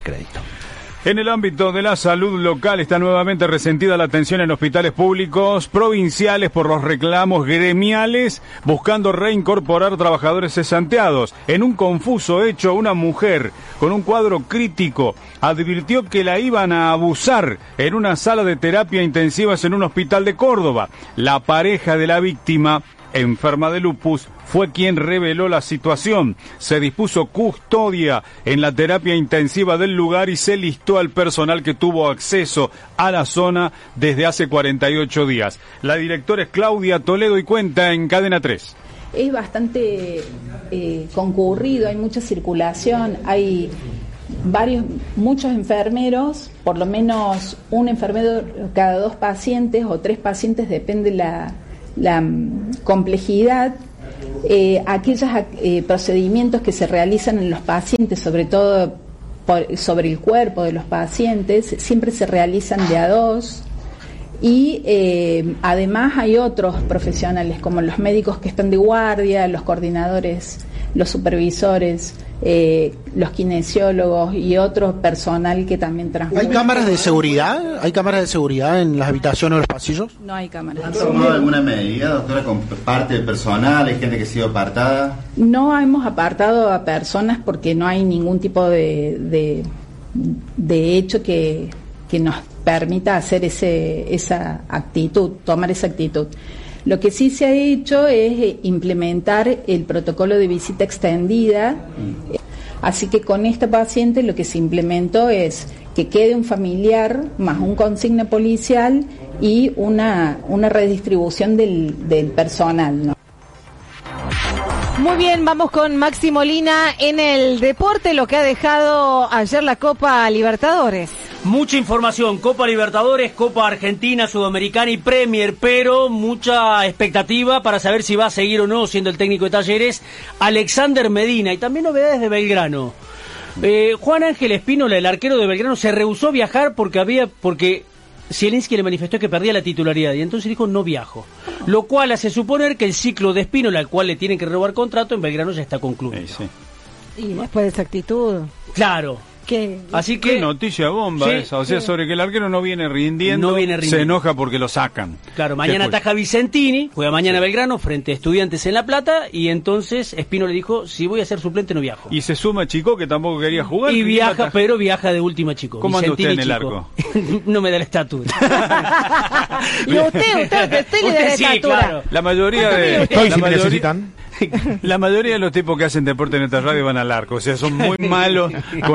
crédito. En el ámbito de la salud local está nuevamente resentida la atención en hospitales públicos provinciales por los reclamos gremiales buscando reincorporar trabajadores cesanteados. En un confuso hecho, una mujer con un cuadro crítico advirtió que la iban a abusar en una sala de terapia intensivas en un hospital de Córdoba. La pareja de la víctima, enferma de lupus, fue quien reveló la situación. Se dispuso custodia en la terapia intensiva del lugar y se listó al personal que tuvo acceso a la zona desde hace 48 días. La directora es Claudia Toledo y cuenta en Cadena 3. Es bastante concurrido, hay mucha circulación, hay muchos enfermeros, por lo menos un enfermero cada 2 pacientes o 3 pacientes, depende la complejidad. Aquellos procedimientos que se realizan en los pacientes, sobre todo sobre el cuerpo de los pacientes, siempre se realizan de a 2 y además hay otros profesionales como los médicos que están de guardia, los coordinadores, los supervisores, los kinesiólogos y otro personal que también transcurre. ¿Hay cámaras de seguridad? ¿Hay cámaras de seguridad en las habitaciones o los pasillos? No hay cámaras. ¿Han tomado alguna medida, doctora, con parte del personal? ¿Hay gente que ha sido apartada? No hemos apartado a personas porque no hay ningún tipo de hecho que nos permita hacer esa actitud, tomar esa actitud. Lo que sí se ha hecho es implementar el protocolo de visita extendida, así que con esta paciente lo que se implementó es que quede un familiar más un consigna policial y una redistribución del personal, ¿no? Muy bien, vamos con Maxi Molina en el deporte, lo que ha dejado ayer la Copa Libertadores. Mucha información, Copa Libertadores, Copa Argentina, Sudamericana y Premier, pero mucha expectativa para saber si va a seguir o no siendo el técnico de Talleres Alexander Medina, y también novedades de Belgrano. Juan Ángel Espínola, el arquero de Belgrano, se rehusó a viajar porque Zielinski le manifestó que perdía la titularidad y entonces dijo no viajo, lo cual hace suponer que el ciclo de Espínola, al cual le tienen que renovar contrato, en Belgrano ya está concluido. Sí. Y después de esa actitud. Claro. Así que qué noticia bomba esa, o sea, sobre que el arquero no viene rindiendo, se enoja porque lo sacan. Claro, mañana ataja Vicentini, juega mañana Belgrano frente a Estudiantes en La Plata, y entonces Espino le dijo, si voy a ser suplente no viajo. Y se suma Chico, que tampoco quería jugar. Y viaja, pero viaja de última Chico. ¿Cómo anda usted en el Chico. arco? No me da la estatura. Y usted le da la estatura. Claro. La mayoría de... necesitan. La mayoría de los tipos que hacen deporte en esta radio van al arco, o sea, son muy malos con